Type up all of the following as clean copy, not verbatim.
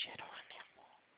Jerônimo.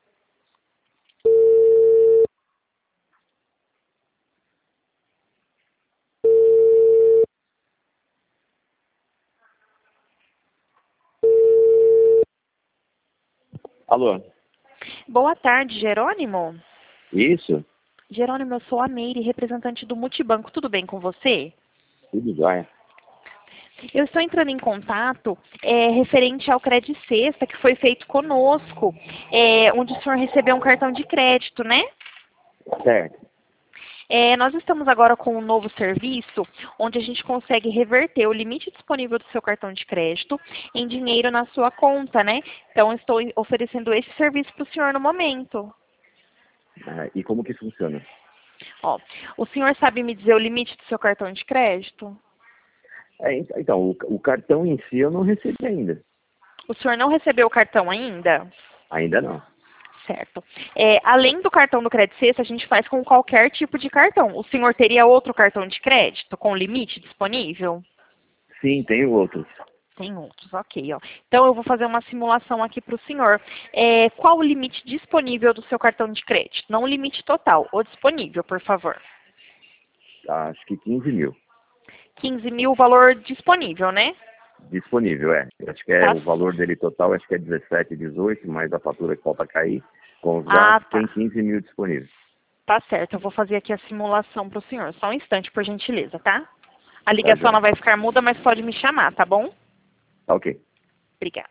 Alô? Boa tarde, Jerônimo. Isso? Jerônimo, eu sou a Meire, representante do Multibanco. Tudo bem com você? Tudo jóia. Eu estou entrando em contato referente ao Credit Sexta que foi feito conosco, onde o senhor recebeu um cartão de crédito, né? Certo. Nós estamos agora com um novo serviço, onde a gente consegue reverter o limite disponível do seu cartão de crédito em dinheiro na sua conta, né? Então, eu estou oferecendo esse serviço para o senhor no momento. E como que funciona? Ó, o senhor sabe me dizer o limite do seu cartão de crédito? Então, o cartão em si eu não recebi ainda. O senhor não recebeu o cartão ainda? Ainda não. Certo. Além do cartão do Credit Sexta, a gente faz com qualquer tipo de cartão. O senhor teria outro cartão de crédito com limite disponível? Sim, tenho outros. Tem outros, ok. Ó. Então, eu vou fazer uma simulação aqui para o senhor. Qual o limite disponível do seu cartão de crédito? Não o limite total, o disponível, por favor. Acho que 15 mil. 15 mil, o valor disponível, né? Disponível, é. Acho que Tá. o valor dele total, acho que é 17, 18, mais a fatura que falta cair. Com os Ah, gastos, tá. tem 15 mil disponível. Tá certo, eu vou fazer aqui a simulação para o senhor. Só um instante, por gentileza, tá? A Tá ligação não jóia. vai ficar muda, mas pode me chamar, tá bom? Tá ok. Obrigada.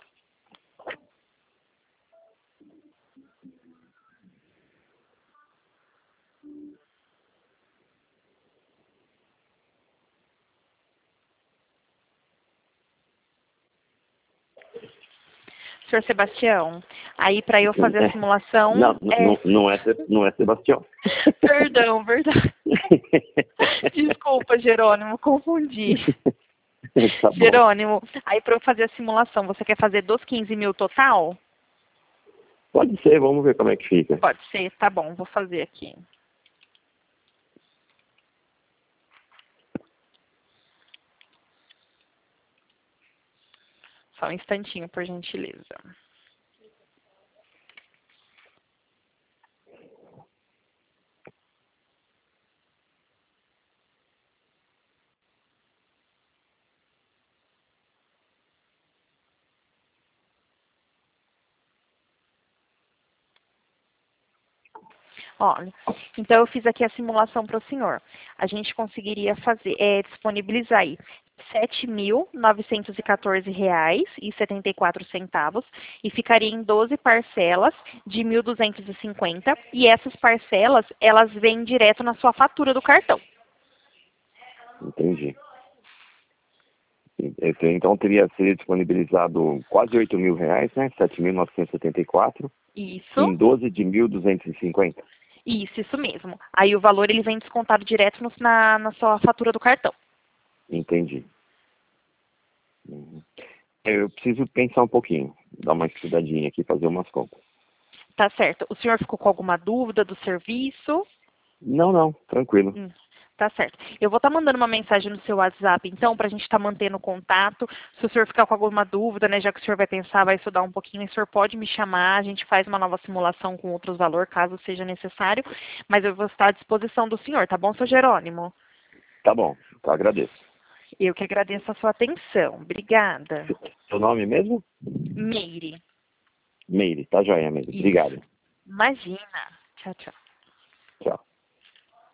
Senhor Sebastião, aí para eu fazer a simulação... Não é Sebastião. Perdão, verdade. Desculpa, Jerônimo, confundi. Tá bom. Jerônimo, aí para eu fazer a simulação, você quer fazer dos 15 mil total? Pode ser, vamos ver como é que fica. Pode ser, tá bom, vou fazer aqui. Só um instantinho, por gentileza. Olha, então eu fiz aqui a simulação para o senhor. A gente conseguiria fazer, disponibilizar aí R$ 7.914,74 e ficaria em 12 parcelas de 1.250 e essas parcelas, elas vêm direto na sua fatura do cartão. Entendi. Então seria disponibilizado quase 8 mil reais, né? 7.974 Isso, em 12 de 1.250. isso mesmo. Aí o valor ele vem descontado direto na sua fatura do cartão. Entendi. Uhum. Eu preciso pensar um pouquinho, dar uma estudadinha aqui, fazer umas contas. Tá certo. O senhor ficou com alguma dúvida do serviço? Não, tranquilo. Tá certo. Eu vou estar mandando uma mensagem no seu WhatsApp, então, para a gente estar mantendo contato. Se o senhor ficar com alguma dúvida, né, já que o senhor vai pensar, vai estudar um pouquinho, o senhor pode me chamar, a gente faz uma nova simulação com outros valores, caso seja necessário, mas eu vou estar à disposição do senhor, tá bom, seu Jerônimo? Tá bom, agradeço. Eu que agradeço a sua atenção. Obrigada. Seu nome mesmo? Meire. Meire, tá joia, Meire. Isso. Obrigado. Imagina. Tchau, tchau.